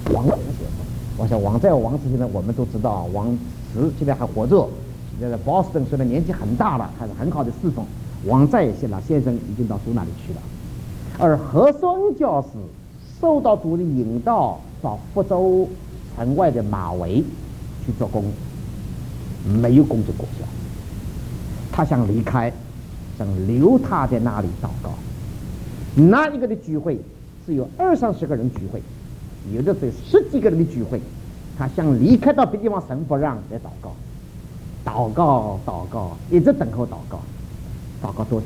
王子先生。我想王子先生我们都知道，王石现在还活着，现在在 Boston 虽然年纪很大了，还是很好的侍奉。王在先生已经到主那里去了，而何绍恩教士受到主的引导，到福州城外的马围去做工，没有工作果效。他想离开，想留他在那里祷告。那一个的聚会是有20-30个人聚会，有的是10几个人的聚会。他想离开到别的地方，神不让，来祷告，祷告，一直等候祷告多久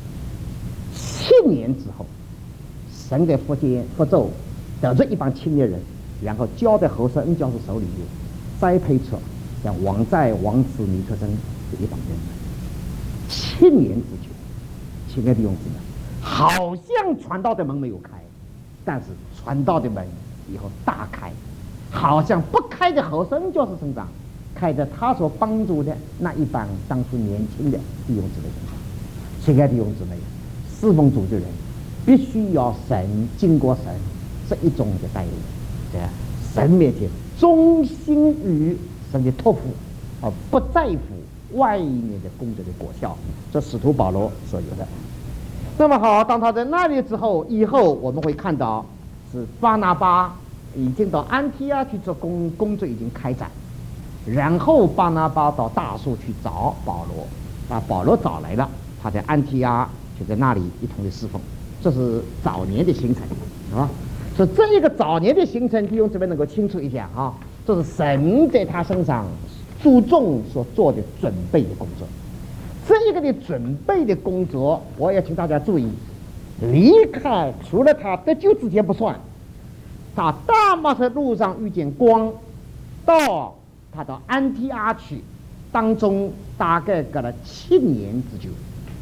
？7年之后，神在福州得着一帮青年人，然后交在何绍恩教授手里面，栽培出像王在、王慈、尼克森这一帮人。7年之久，亲爱的弟兄姊妹，好像传道的门没有开，但是传道的门以后大开，好像不开在何绍恩教授身上，开在他所帮助的那一帮当初年轻的弟兄姊妹身上。亲爱的弟兄姊妹，侍奉主的人必须要经过神这一种的带领，在神面前忠心于神的托付，而不在乎外面的工作的果效。这使徒保罗所有的。那么好，当他在那里之后，以后我们会看到是巴拿巴已经到安提阿去做工作已经开展，然后巴拿巴到大树去找保罗，把保罗找来了，他在安提阿就在那里一同的侍奉。这是早年的行程啊。所以这一个早年的行程，弟兄姊妹能够清楚一下啊，这是神在他身上注重所做的准备的工作。这一个的准备的工作，我也请大家注意，离开除了他得救之前不算，他大马色路上遇见光，到他到安提阿去，当中大概隔了7年之久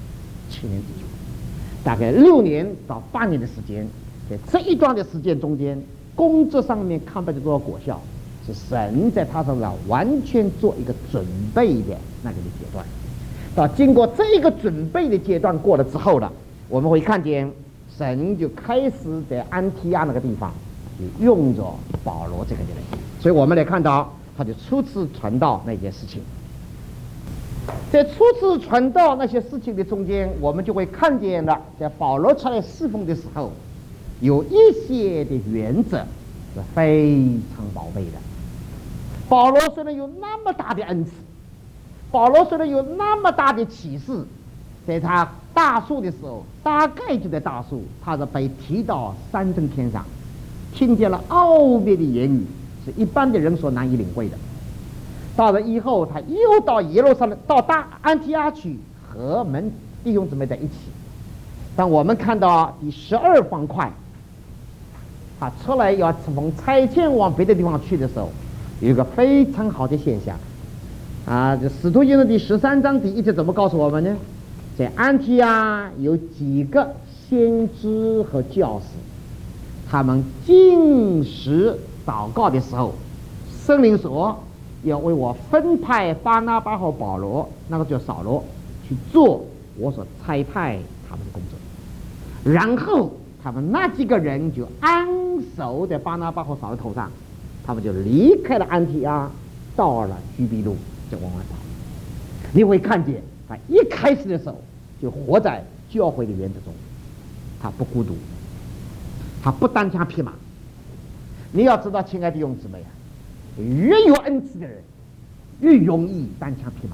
，7年之久，大概6年到8年的时间。在这一段的时间中间，工作上面看不到多少果效，是神在他身上完全做一个准备的那个的阶段。到经过这一个准备的阶段过了之后了，我们会看见神就开始在安提亚那个地方就用着保罗这个人。所以我们来看到他的初次传道那件事情。在初次传道那些事情的中间，我们就会看见了，在保罗出来侍奉的时候，有一些的原则是非常宝贝的。保罗虽然有那么大的恩赐，保罗虽然有那么大的启示，在他大树的时候，大概就在大树，他是被提到山正天上，听见了奥秘的言语，是一般的人所难以领会的。到了以后，他又到耶路撒冷，到大安提阿去和门弟兄姊妹在一起。当我们看到第12方块，他出来要从差遣往别的地方去的时候，有一个非常好的现象啊！这使徒行传第13章第1节怎么告诉我们呢？在安提阿有几个先知和教士，他们禁食祷告的时候，圣灵说要为我分派巴拿巴和保罗，那个叫扫罗，去做我所差派他们的工作。然后他们那几个人就安守在巴拿巴和扫罗头上，他们就离开了安提阿，到了居比路，就往外跑。你会看见他一开始的时候就活在教会的原则中，他不孤独，他不单枪匹马。你要知道，亲爱的弟兄姊妹啊，越有恩赐的人越容易单枪匹马，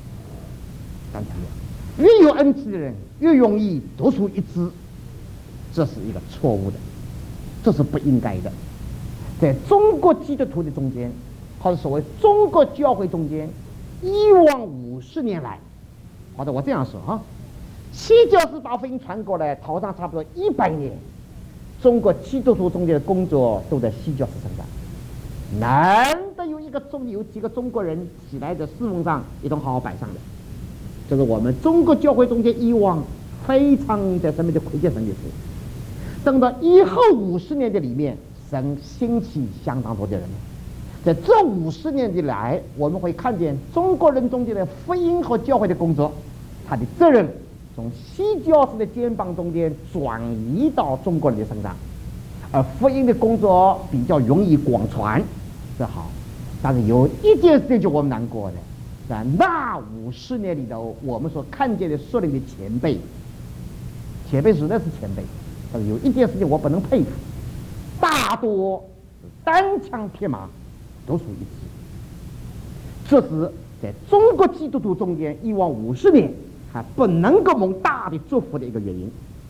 越有恩赐的人越容易独树一帜，这是一个错误的，这是不应该的。在中国基督徒的中间，或者所谓中国教会中间，以往50年来，或者我这样说哈，西教士把福音传过来，头上差不多100年，中国基督徒中间的工作都在西教士身上。难得有几个中国人起来在侍奉上一同好好摆上的，这是我们中国教会中间以往非常在上面的亏欠神的事。等到以后50年的里面，神兴起相当多的人。在这50年的来，我们会看见中国人中间的福音和教会的工作，他的责任从西教士的肩膀中间转移到中国人的身上， 而福音的工作比较容易广传，这好。但是有一件事情就我们难过的，在那50年里头，我们所看见的属灵的前辈实在是前辈，但是有一件事情我不能佩服，大多单枪匹马，独树一帜。这是在中国基督徒中间以往50年还不能够蒙大的祝福的一个原因。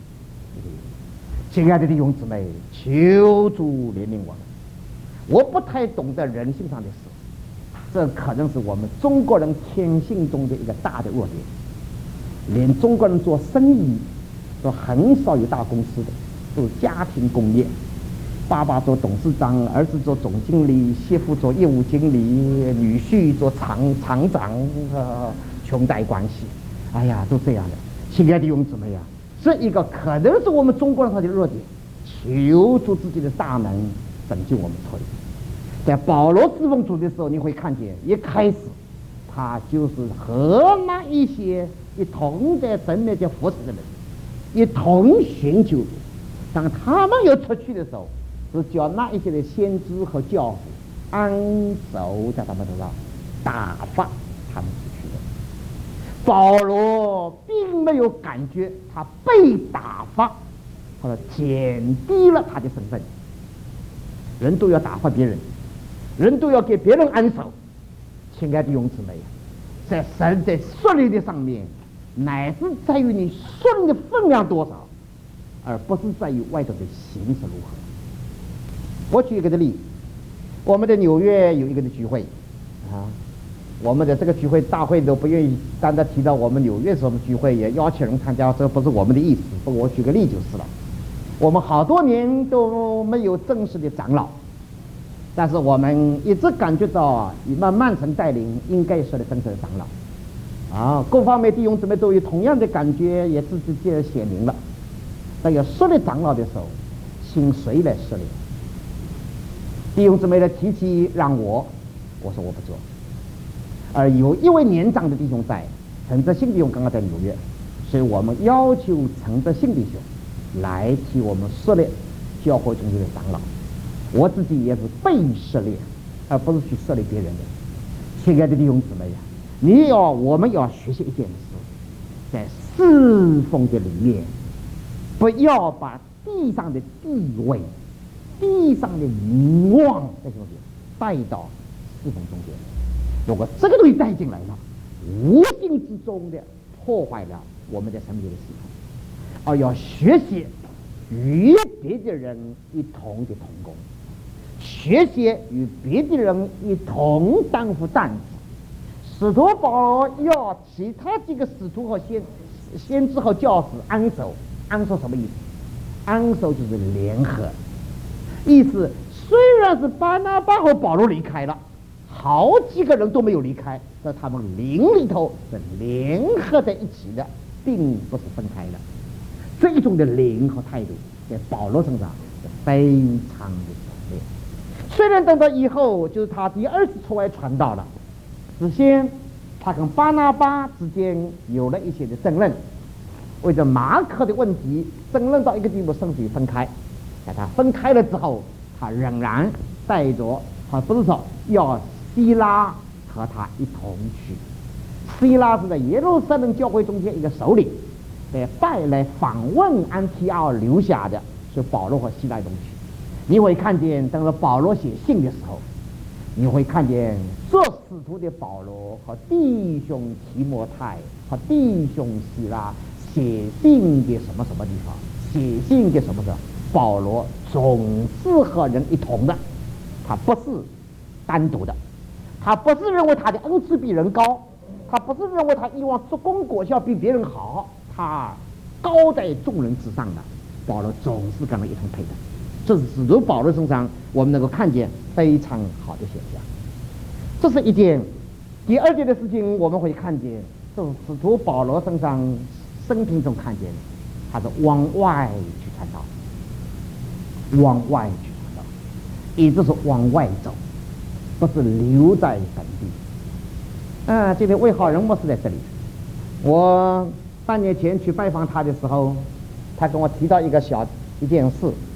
亲爱的弟兄姊妹，求主怜悯我们。我不太懂得人性上的事，这可能是我们中国人天性中的一个大的弱点。连中国人做生意都很少有大公司的，都是家庭工业。爸爸做董事长，儿子做总经理，媳妇做业务经理，女婿做厂长，裙带关系。哎呀，都这样的。亲爱的弟兄姊妹啊，这一个可能是我们中国人他的弱点，求助自己的大能拯救我们脱离。在保罗侍奉主的时候，你会看见一开始他就是和那一些一同在神面前服侍的人一同寻求主，当他们要出去的时候，是叫那一些的先知和教父按手在他们头上打发他们出去的。保罗并没有感觉他被打发，或者减低了他的身份。人都要打发别人，人都要给别人安手。亲爱的弟兄姊妹，在神在属灵的上面，乃是在于你属灵的分量多少，而不是在于外头的形式如何。我举一个的例子，我们在纽约有一个的聚会啊，我们的这个聚会大会都不愿意单单提到我们纽约什么聚会，也邀请人参加，这不是我们的意思。我举个例就是了。我们好多年都没有正式的长老，但是我们一直感觉到以曼城带领应该是的正式的长老啊，各方面弟兄姊妹都有同样的感觉，也自己显明了。那要设立长老的时候，请谁来设立？弟兄姊妹的提起让我说我不做，而有一位年长的弟兄在，陈德信弟兄刚刚在纽约，所以我们要求陈德信弟兄来替我们设立教会中间的长老。我自己也是被设立，而不是去设立别人的。亲爱的弟兄姊妹呀，我们要学习一件事，在侍奉的里面，不要把地上的地位、地上的名望这些东西带到侍奉中间。如果这个东西带进来了，无形之中的破坏了我们在神面前的侍奉。而要学习与别的人一同的同工，学习与别的人一同担负担子。使徒保罗要其他几个使徒和先知和教士安守，安守什么意思？安守就是联合，意思虽然是巴拿巴和保罗离开了，好几个人都没有离开，在他们灵里头是联合在一起的，并不是分开的。这一种的灵和态度在保罗身上是非常的强烈。虽然等到以后就是他第二次出外传道了，首先他跟巴拿巴之间有了一些的争论，为着马可的问题争论到一个地步，甚至于分开。在他分开了之后，他仍然带着他不是说要希拉和他一同去。希拉是在耶路撒冷教会中间一个首领，被带来访问安提奥留下的，是保罗和希拉一同去。你会看见，等到保罗写信的时候，你会看见做使徒的保罗和弟兄提摩太和弟兄希拉写信的什么什么地方，写信的什么的，保罗总是和人一同的，他不是单独的，他不是认为他的恩赐比人高，他不是认为他以往做工果效比别人好，他高在众人之上的。保罗总是跟人一同配的，这是使徒保罗身上我们能够看见非常好的现象。这是一件。第二件的事情，我们会看见，这是使徒保罗身上生平中看见的，他是往外去传道，往外去传道，也就是往外走，不是留在本地。今天魏浩仁牧师在这里，我半年前去拜访他的时候，他跟我提到一件事，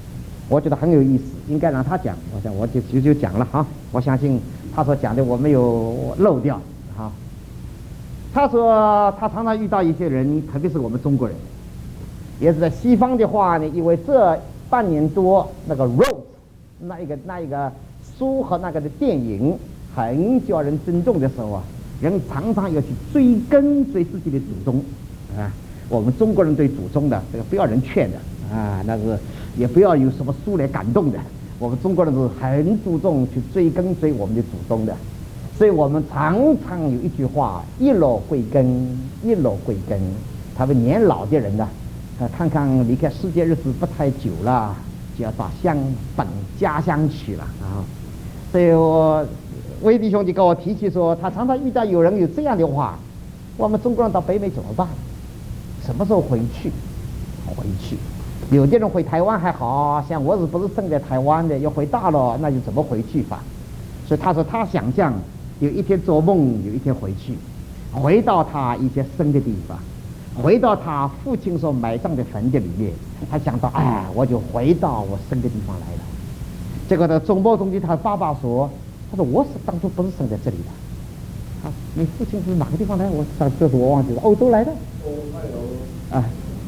我觉得很有意思，应该让他讲。我想我就讲了哈，我相信他所讲的我没有漏掉哈。他说他常常遇到一些人，特别是我们中国人，也是在西方的话呢，因为这半年多那个 Rose 那一个书和那个的电影很叫人尊重的时候啊，人常常要去追自己的祖宗啊。我们中国人对祖宗的这个不要人劝的啊，那是也不要有什么书来感动的。我们中国人是很注重去追我们的祖宗的，所以我们常常有一句话：一落归根，一落归根。他们年老的人呢，看看离开世界日子不太久了，就要到家乡去了啊。所以威弟兄就跟我提起说，他常常遇到有人有这样的话：我们中国人到北美怎么办？什么时候回去？回去。有的人回台湾还好，像我不是生在台湾的，要回大陆，那就怎么回去法？所以他说他想象有一天做梦，有一天回去，回到他以前生的地方，回到他父亲所埋葬的坟的里面，他想到我就回到我生的地方来了。结果呢，中报中的他爸爸说，他说我当初不是生在这里的。你父亲是哪个地方来？这是我忘记了，欧洲来的。啊。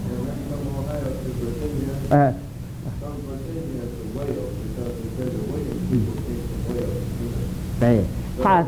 对，他。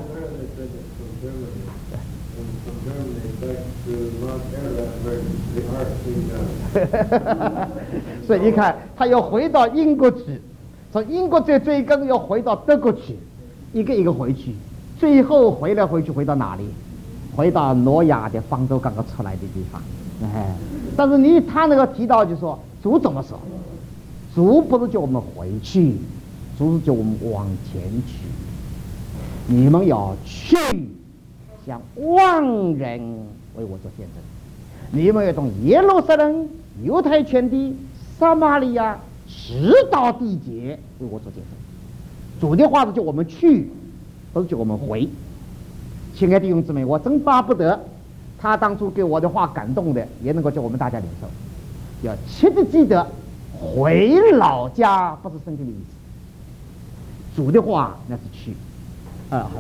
所以你看，他要回到英国去，从英国再追根要回到德国去，一个一个回去，最后回去回到哪里？回到挪亚的方舟刚刚出来的地方。但是他那个提到就说，主怎么说？主不是叫我们回去，主是叫我们往前去。你们要去，向万人为我做见证。你们要从耶路撒冷、犹太全地、撒玛利亚，直到地极为我做见证。主的话是叫我们去，不是叫我们回。亲爱的弟兄姊妹，我真巴不得他当初给我的话感动的，也能够叫我们大家领受。要切记记得，回老家不是圣经的意思。主的话那是去。好的。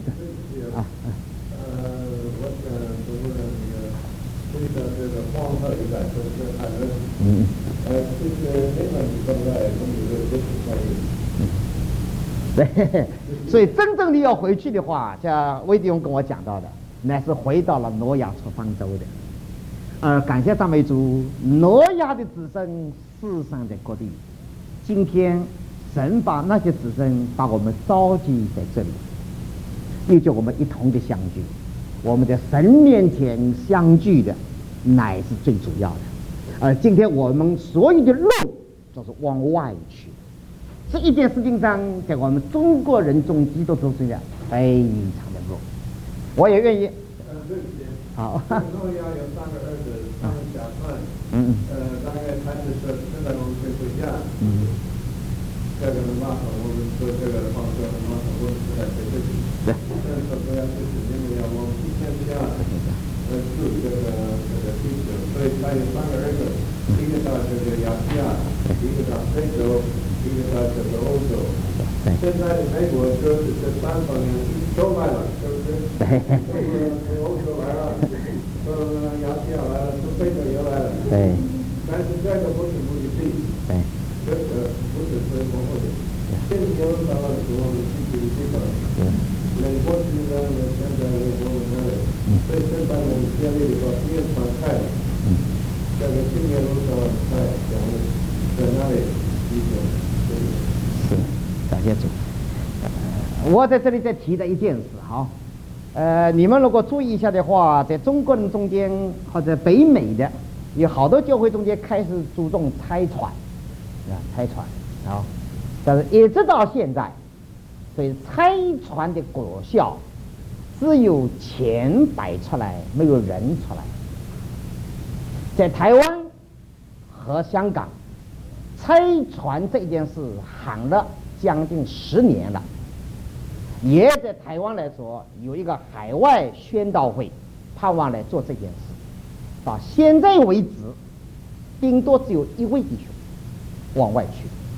我想中国人对着这个黄河一带都是海人。就是那个地方来，我们有这个对，所以真正的要回去的话，像威迪翁跟我讲到的，乃是回到了挪亚出方舟的。感谢赞美主，挪亚的子孙世上的各地，今天神把那些子孙把我们召集在这里，又叫我们一同的相聚。我们在神面前相聚的，乃是最主要的。今天我们所有的路都是往外去。这一件事情上，在我们中国人中基督徒之间非常的弱，我也愿意。好。 诺亚有3个儿子，他们打算，大概开始说，现在我们可以回家。这个的话，我们说这个的话，说的话，我们是在这里。对。但是不要就是因为要往一天下，住这个地址，所以他有3个儿子，一个到这个亚细亚，一个到非洲。一个到这个欧洲，现在美国就是这3方面都来了，是不是？从欧洲来了，从亚细亚来了，从非洲也来了。 对。 但是这个不是目的地。对。这个不是最丰富的。现在有到了我们去的地方。美国是让我们现在美国那里，所以现在我们建立一个面传开了。这个新耶路撒冷开，讲的在那里一种。 是，感谢主。我在这里再提的一件事，好，你们如果注意一下的话，在中国人中间或者北美的，有好多教会中间开始注重拆船，拆船，好，但是一直到现在，所以拆船的果效只有钱摆出来，没有人出来。在台湾和香港。拆船这件事喊了将近10年了，也在台湾来说有一个海外宣道会，盼望来做这件事。到现在为止，顶多只有1位弟兄往外去，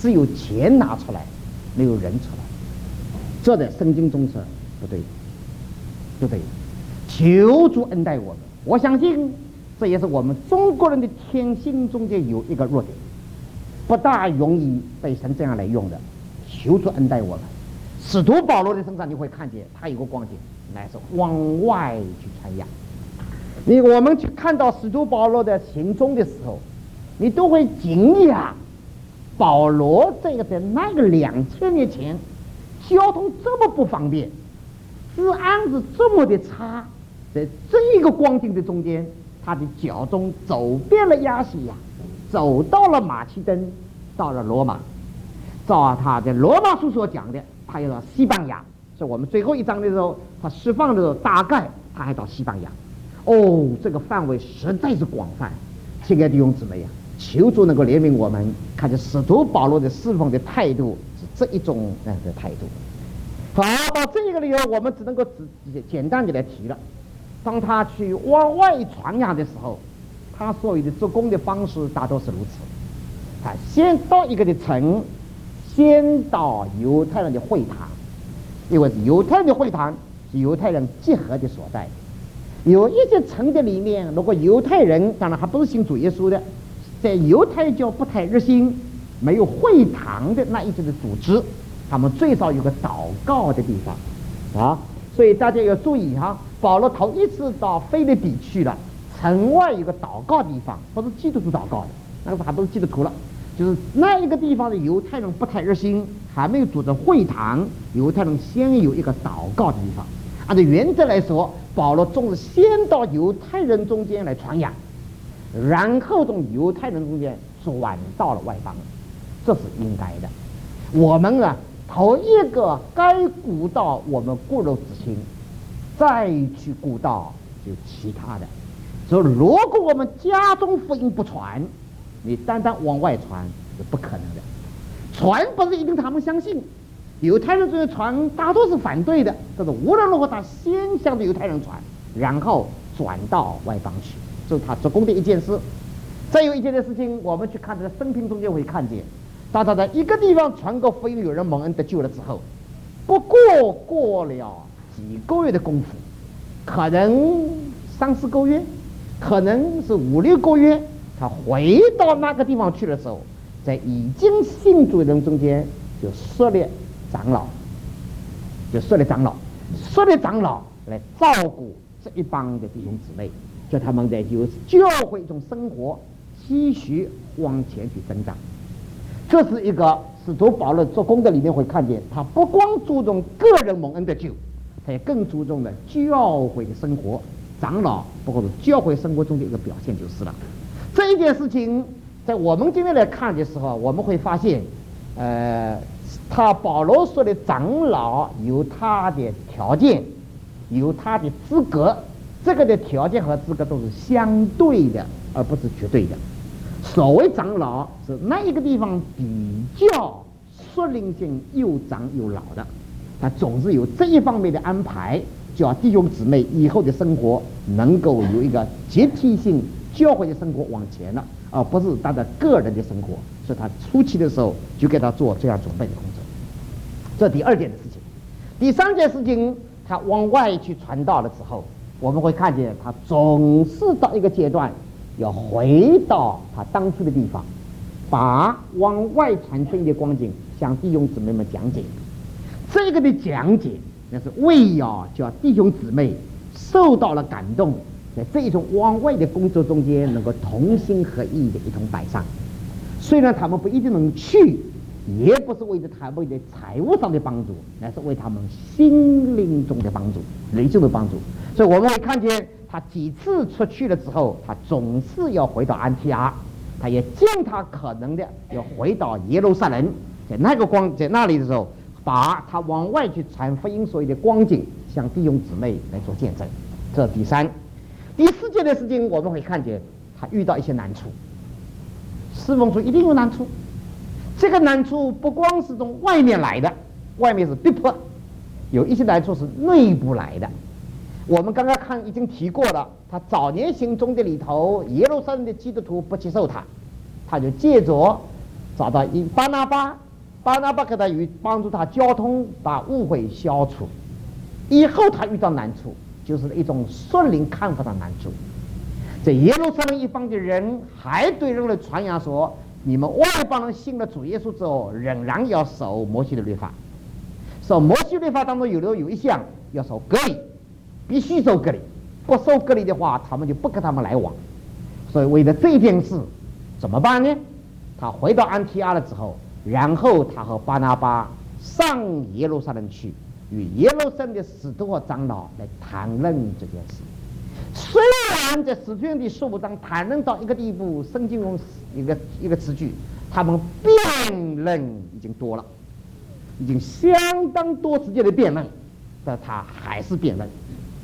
只有钱拿出来，没有人出来。这在圣经中是不对的，不对的。求主恩待我们，我相信这也是我们中国人的天性中间有一个弱点，不大容易被神这样来用的。求主恩待我们。使徒保罗的身上你会看见他有个光景，乃是往外去传扬。我们去看到使徒保罗的行踪的时候，你都会惊讶，保罗这个在那个2000年前，交通这么不方便，治安是这么的差，在这个光景的中间，他的脚中走遍了亚细亚，走到了马其顿，到了罗马。照他在罗马书所讲的，他要到西班牙，所以我们最后一章的时候，他释放的时候，大概他还到西班牙。哦，这个范围实在是广泛。亲爱的弟兄姊妹呀，求主能够怜悯我们，看见使徒保罗的侍奉的态度是这一种的态度。好，到这个里头，我们只能够简单的来提了。当他去往外传扬的时候，他所有的做工的方式大都是如此。他先到一个的城，先到犹太人的会堂，因为犹太人的会堂是犹太人集合的所在。有一些城的里面，如果犹太人当然还不是信主耶稣的，在犹太教不太热心，没有会堂的那一些的组织，他们最少有个祷告的地方啊。所以大家要注意哈，保罗头一次到腓立比去了，城外有个祷告地方，不是基督徒祷告的，那个时候还不是基督徒了，就是那一个地方的犹太人不太热心，还没有组织会堂，犹太人先有一个祷告的地方。按照原则来说，保罗总是先到犹太人中间来传扬，然后从犹太人中间转到了外邦，这是应该的。我们啊，头一个该顾到我们骨肉之亲，再去顾到就其他的。所以如果我们家中福音不传，你单单往外传是不可能的。传不是一定他们相信，犹太人这些传大多是反对的，但是无论如何他先向着犹太人传，然后转到外邦去，这是他做工的一件事。再有一件的事情，我们去看他的生平中间会看见，当他在一个地方传个福音，有人蒙恩得救了之后，不过了几个月的功夫，可能3-4个月，可能是5-6个月，他回到那个地方去的时候，在已经信主的人中间就设立长老，设立长老来照顾这一帮的弟兄姊妹，叫他们在教会中生活，继续往前去增长。这是一个使徒保罗做工的里面会看见，他不光注重个人蒙恩的救，他也更注重了教会的生活。长老不过是教会生活中的一个表现就是了。这一件事情在我们今天来看的时候，我们会发现他保罗说的长老有他的条件，有他的资格，这个的条件和资格都是相对的，而不是绝对的。所谓长老是那一个地方比较属灵性又长又老的，他总是有这一方面的安排，叫弟兄姊妹以后的生活能够有一个集体性教会的生活往前了，而不是他的个人的生活。所以他初期的时候就给他做这样准备的工作。这第二件的事情。第三件事情，他往外去传道的时候，我们会看见他总是到一个阶段要回到他当初的地方，把往外传福音的光景向弟兄姊妹们讲解。这个的讲解那是为要叫弟兄姊妹受到了感动，在这一种往外的工作中间能够同心合意的一同摆上。虽然他们不一定能去，也不是为着他们的财务上的帮助，乃是为他们心灵中的帮助，灵性的帮助。所以我们会看见他几次出去了之后，他总是要回到安提阿，他也尽他可能的要回到耶路撒冷，在那里的时候，把他往外去传福音所有的光景向弟兄姊妹来做见证。这是第三。第四件的事情，我们会看见他遇到一些难处。侍奉主一定有难处，这个难处不光是从外面来的，外面是逼迫，有一些难处是内部来的。我们刚刚已经提过了，他早年行踪的里头，耶路撒冷的基督徒不接受他，他就借着找到巴拿巴巴拿巴给他帮助他交通，把误会消除。以后他遇到难处，就是一种顺灵看法的难处。在耶路撒冷一方的人还对人类传扬说，你们外邦人信了主耶稣之后，仍然要守摩西的律法。守摩西律法当中有一项要守割礼，必须守割礼，不守割礼的话，他们就不跟他们来往。所以为了这件事怎么办呢？他回到安提阿了之后，然后他和巴拿巴上耶路撒冷去，与耶路撒冷的使徒和长老来谈论这件事。虽然在使徒的15章谈论到一个地步，圣经中一个词句，他们辩论已经多了，已经相当多时间的辩论，但他还是辩论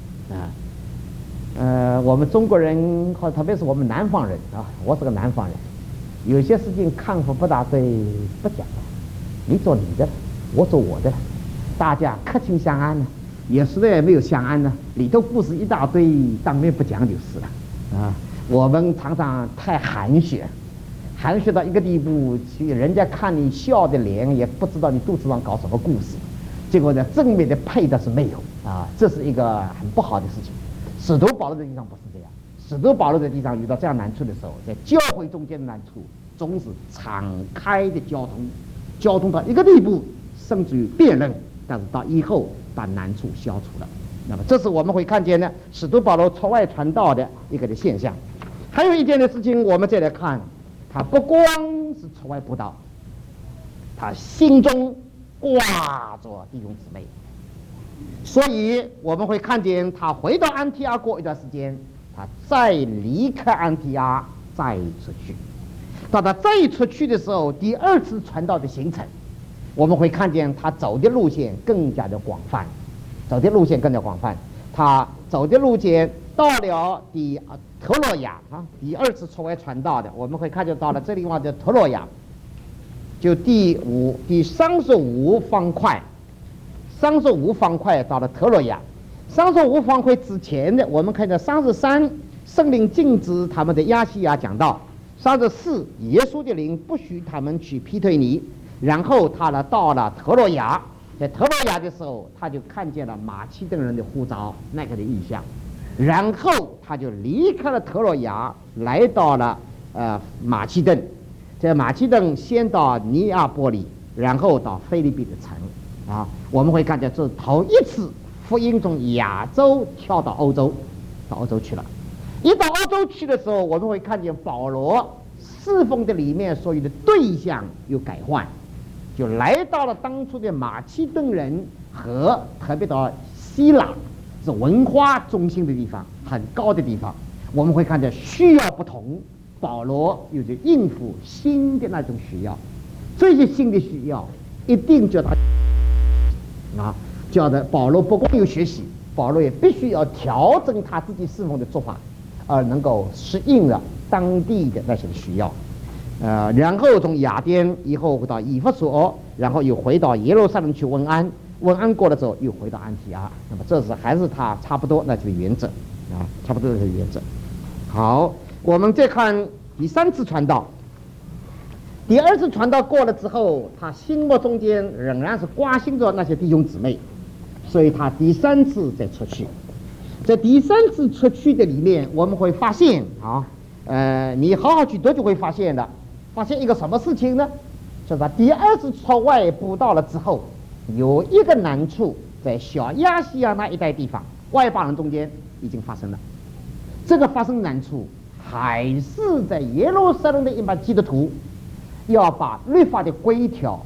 我们中国人或特别是我们南方人啊，我是个南方人，有些事情看法不大对，不讲了，你做你的，我做我的，大家客气相安呢。有时也没有相安呢，里头故事一大堆，当面不讲就是了我们常常太含蓄，含蓄到一个地步，人家看你笑的脸，也不知道你肚子上搞什么故事，结果呢，正面的配的是没有这是一个很不好的事情。使徒保罗在地上不是这样，使徒保罗在地上遇到这样难处的时候，在教会中间的难处，总是敞开的交通到一个地步，甚至于辩论，但是到以后把难处消除了。那么这是我们会看见呢，使徒保罗出外传道的一个的现象。还有一件的事情，我们再来看，他不光是出外布道，他心中挂着弟兄姊妹。所以我们会看见他回到安提阿过一段时间，他再离开安提阿再出去。到他再出去的时候，第二次传道的行程，我们会看见他走的路线更加的广泛，他走的路线到了特洛亚第二次出外传道的，我们会看见到了这地方的特洛亚，就第35方块，35方块到了特洛亚。35方块之前的，我们看到33圣灵禁止他们的亚细亚讲道，34耶稣的灵不许他们去庇推尼，然后他到了特洛亚。在特洛亚的时候，他就看见了马其顿人的呼召那个的意象，然后他就离开了特洛亚，来到了马其顿。在马其顿先到尼亚波利，然后到腓立比的城我们会看见这是头一次福音从亚洲跳到欧洲去了。一到欧洲去的时候，我们会看见保罗侍奉的里面所有的对象有改换，就来到了当初的马其顿人和特别到希腊，是文化中心的地方，很高的地方。我们会看见需要不同，保罗有着应付新的那种需要，这些新的需要一定叫他叫的保罗不光有学习，保罗也必须要调整他自己侍奉的做法，而能够适应了当地的那些需要。然后从雅典以后回到以弗所，然后又回到耶路撒冷去问安，问安过了之后又回到安提阿。那么这是还是他差不多那这个原则差不多这个原则。好，我们再看第三次传道。第二次传道过了之后，他心目中间仍然是挂心着那些弟兄姊妹，所以他第三次再出去。在第三次出去的里面，我们会发现你好好去读就会发现一个什么事情呢？就是他第二次出外布道了之后，有一个难处在小亚细亚那一带地方，外邦人中间已经发生了。这个发生难处还是在耶路撒冷的一般基督徒要把律法的规条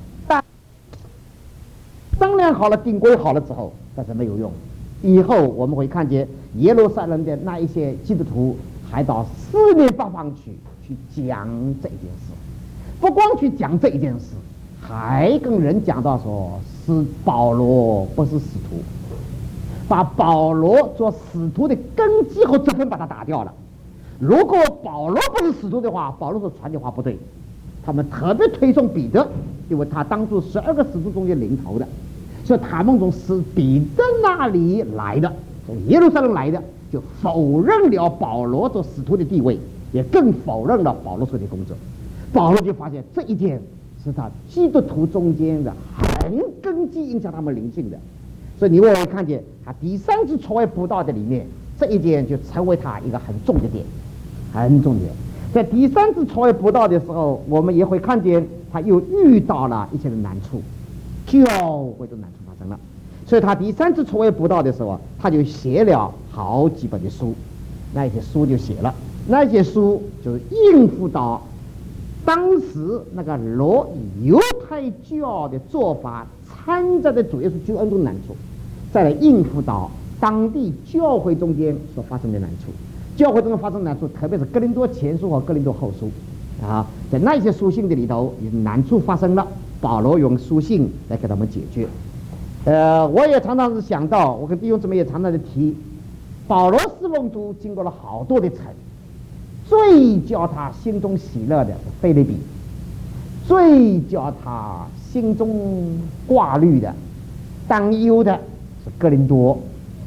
商量好了、定规好了之后，但是没有用。以后我们会看见耶路撒冷的那一些基督徒还到四面八方去讲这一件事，不光去讲这一件事，还跟人讲到说是保罗不是使徒，把保罗做使徒的根基和责任把它打掉了。如果保罗不是使徒的话，保罗所传的话不对。他们特别推崇彼得，因为他当初12个使徒中间领头的，所以他们从是彼得那里来的，从耶路撒冷来的，就否认了保罗做使徒的地位，也更否认了保罗所的工作。保罗就发现这一点是他基督徒中间的很根基影响他们灵性的。所以你会看见他第三次出外布道的里面，这一点就成为他一个很重的点，很重点。在第三次出外布道的时候，我们也会看见他又遇到了一些的难处，教会的难处发生了。所以他第三次出外布道的时候，他就写了好几本的书，那些书就写了，那些书就是应付到当时那个犹太教的做法掺杂的主耶稣救恩中难处，再来应付到当地教会中间所发生的难处。教会中间发生难处，特别是哥林多前书和哥林多后书啊，在那些书信的里头，难处发生了，保罗用书信来给他们解决。我也常常是想到，我跟弟兄姊妹也常常的提，保罗侍奉主经过了好多的城，最叫他心中喜乐的是腓立比，最叫他心中挂虑的、担忧的是哥林多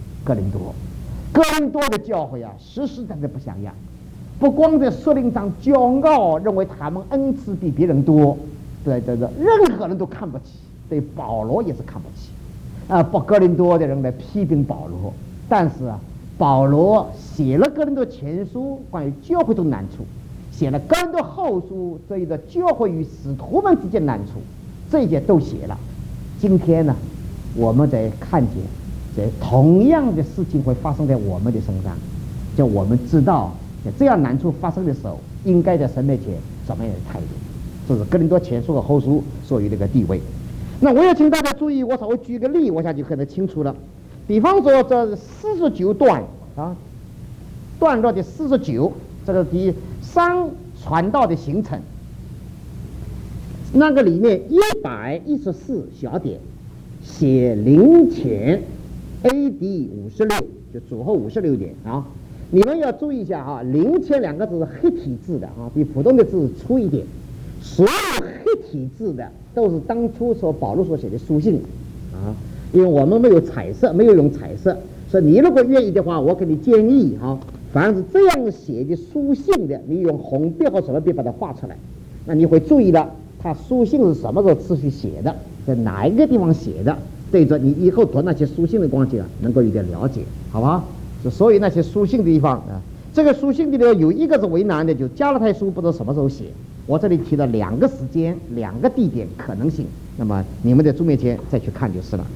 的教会啊，实实在在不像样，不光在属灵上骄傲，认为他们恩赐比别人多，对，任何人都看不起，对保罗也是看不起。哥林多的人来批评保罗，但是保罗写了哥林多前书关于教会中难处，写了哥林多后书这一个教会与使徒们之间难处，这些都写了。今天呢，我们在看见这同样的事情会发生在我们的身上，就我们知道在这样难处发生的时候，应该在神面前什么样的态度，这是哥林多前书和后书所有的一个地位。那我也请大家注意，我稍微举一个例，我想就很清楚了。比方说这49段段落的49，这个第三传道的行程，那个里面114小点写灵前 AD 56，就主后56点啊。你们要注意一下啊，灵前两个字是黑体字的啊，比普通的字粗一点。所有黑体字的都是当初保罗所写的书信啊，因为我们没有用彩色，所以你如果愿意的话，我给你建议啊，凡是这样写的书信的，你用红笔或什么笔把它画出来，那你会注意了，他书信是什么时候次序写的，在哪一个地方写的，对着你以后读那些书信的关系能够有点了解，好吧？所以那些书信的地方啊，这个书信里头有一个是为难的，就加拉太书不知道什么时候写。我这里提了2个时间、2个地点可能性，那么你们在书面前再去看就是了。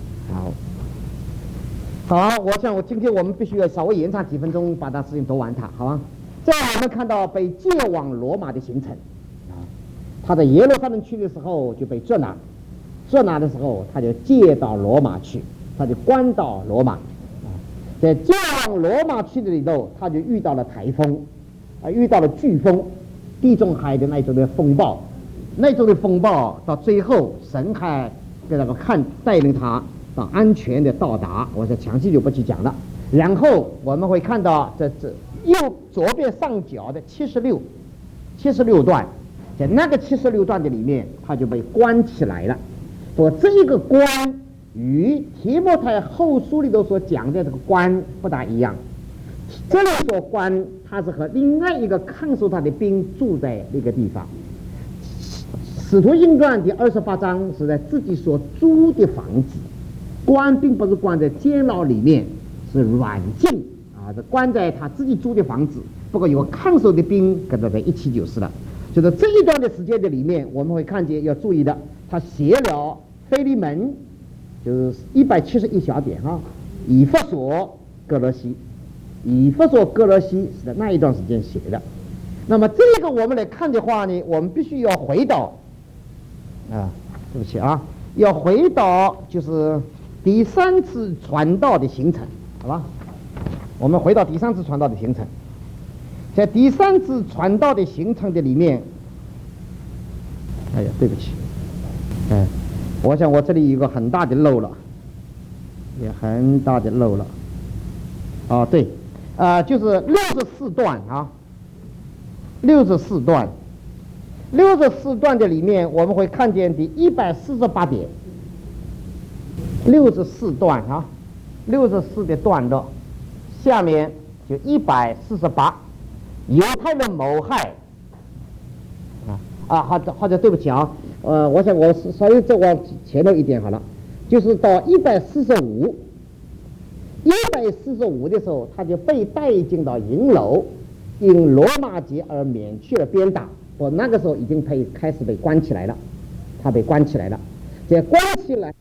好，我想今天我们必须要稍微延长几分钟，把它事情读完它，好吧？这样我们看到被借往罗马的行程啊，他在耶路撒冷去的时候就被捉拿的时候他就借到罗马去，他就关到罗马在借往罗马去的里头，他就遇到了台风遇到了飓风。地中海的那种的风暴，到最后神还给那个带领他到安全的到达，我说详细就不去讲了。然后我们会看到这左边上角的76段，在那个76段的里面，他就被关起来了。这一个关与提摩太后书里头所讲的这个关不大一样。这里所关，他是和另外一个看守他的兵住在那个地方。使徒行传第28章是在自己所租的房子，关并不是关在监牢里面，是软禁是关在他自己租的房子，不过有看守的兵跟他在一起就是了。就是这一段的时间的里面，我们会看见要注意的，他写了腓利门，就是171小点以弗所、歌罗西是在那一段时间写的。那么这个我们来看的话呢，我们必须要回到对不起要回到就是第3次传道的行程，好吧？我们回到第3次传道的行程，在第3次传道的行程的里面，对不起，我想我这里有个很大的漏了，对。就是64段64段的里面，我们会看见第148点，64段64的段落，下面就148，犹太人谋害好的，对不起我想我稍微再往前头一点好了，就是到145的时候，他就被带进到营楼，因罗马节而免去了鞭打。我那个时候已经开始被关起来了，他被关起来了，这关起来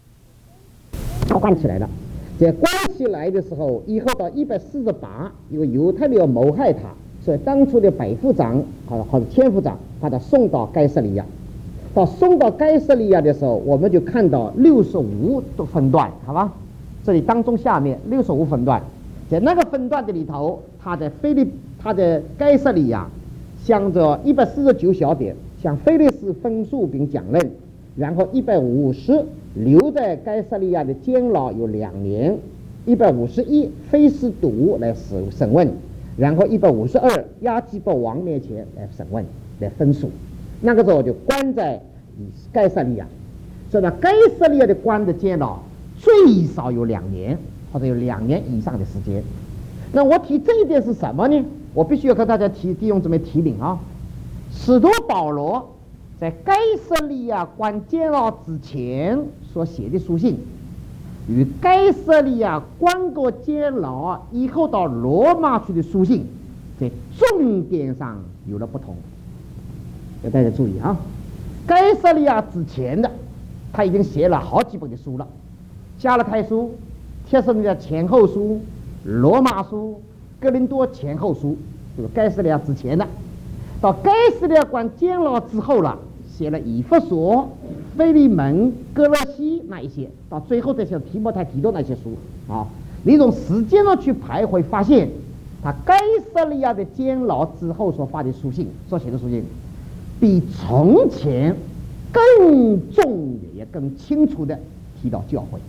的时候，以后到148，因为犹太人要谋害他，所以当初的百夫长或者千夫长把他送到该撒利亚。到送到该撒利亚的时候，我们就看到65的分段，好吧？这里当中下面65分段，在那个分段的里头，他在该撒利亚，向着149小点向菲利斯分诉并讲论，然后150留在该撒利亚的监牢有2年，151菲斯都来审问，然后152亚基波王面前来审问来分诉。那个时候就关在该撒利亚，所以呢，该撒利亚的关的监牢最少有2年，或者有2年以上的时间。那我提这一点是什么呢？我必须要跟大家弟兄姊妹提领啊，使徒保罗在该撒利亚关监牢之前所写的书信，与该撒利亚关过监牢以后到罗马去的书信，在重点上有了不同。要大家注意啊，该撒利亚之前的他已经写了好几本的书了，加拉太书、帖撒罗尼迦前后书、罗马书、哥林多前后书，就是该撒利亚之前的。到该撒利亚关监牢之后了，写了以弗所、腓利门、哥罗西那一些，到最后再写提摩太、提多那些书啊。你从时间上去排会发现，他该撒利亚的监牢之后所发的书信，所写的书信，比从前更重也更清楚的提到教会，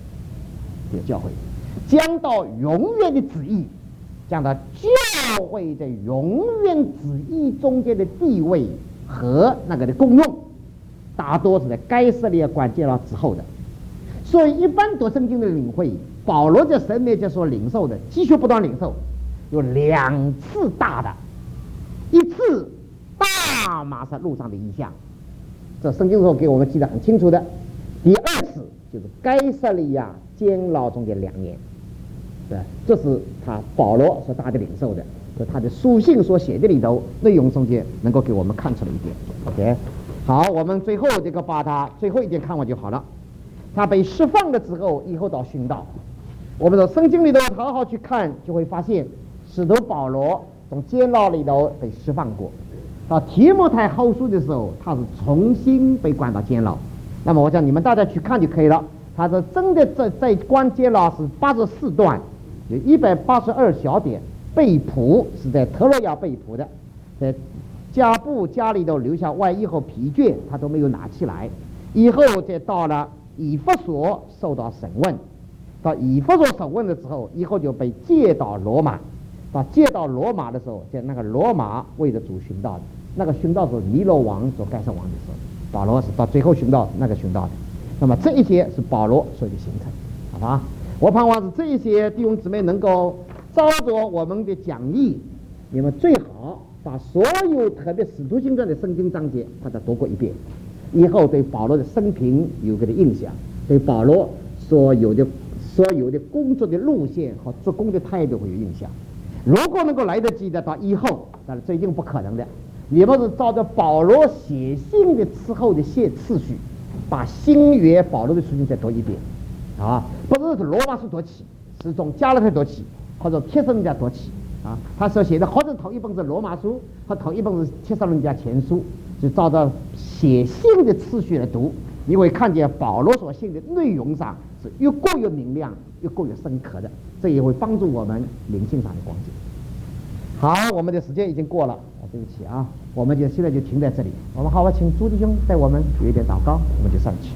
讲到永远的旨意，讲到教会在永远旨意中间的地位和那个的功用，大多是在该撒利亚关监牢之后的。所以一般读圣经的领会，保罗在神面前所领受的，继续不断领受，有2次大的，一次大马士路上的异象，这圣经所给我们记得很清楚的。第2次就是该撒利亚监牢中的2年，对，这是他保罗所大的领受的，就他的书信所写的里头内容中间能够给我们看出来一点。OK， 好，我们最后这个把它最后一点看完就好了。他被释放了之后，以后到殉道，我们从圣经里头好好去看，就会发现使徒保罗从监牢里头被释放过。到提摩太后书的时候，他是重新被关到监牢。那么我想你们大家去看就可以了。他是真的在关监牢是84段，有182小点，被捕是在特洛亚被捕的，在家里头留下外衣和皮卷，他都没有拿起来。以后再到了以弗所受到审问，到以弗所审问的时候，以后就被借到罗马。到借到罗马的时候，在那个罗马为着主殉道的，那个殉道是尼罗王做盖撒王的时候，保罗是到最后殉道那个殉道的。那么这一些是保罗所有的行程，好吧？我盼望是这一些弟兄姊妹能够照着我们的讲义，你们最好把所有特别使徒行传的圣经章节把它读过一遍，以后对保罗的生平有个的印象，对保罗所有的工作的路线和做工的态度会有印象。如果能够来得及的到以后，但是这一定不可能的。你们是照着保罗写信的之后的次序，把新约保罗的书信再读一遍，啊，不是从罗马书读起，是从加拉太读起，或者帖撒罗尼迦读起，啊，他所写的或者头一本是罗马书，和头一本是帖撒罗尼迦前书，就照着写信的次序来读，你会看见保罗所信的内容上是越过越明亮，越过越深刻的，这也会帮助我们灵性上的光景。好，我们的时间已经过了，对不起啊，我们现在就停在这里。我们好好请朱弟兄带我们有一点祷告，我们就上去。